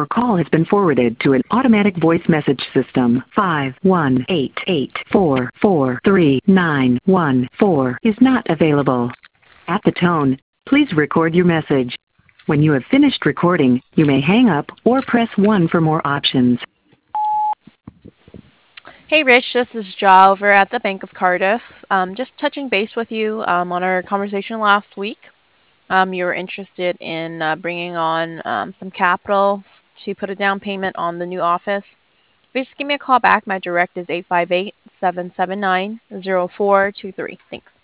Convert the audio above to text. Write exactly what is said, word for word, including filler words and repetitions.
Your call has been forwarded to an automatic voice message system. five one eight eight four four three nine one four is not available. At the tone, please record your message. When you have finished recording, you may hang up or press one for more options. Hey Rich, this is Ja over at the Bank of Cardiff. Um, just touching base with you um, on our conversation last week. Um, you were interested in uh, bringing on um, some capital f- to put a down payment on the new office. Please just give me a call back. My direct is eight five eight, seven seven nine, zero four two three. Thanks.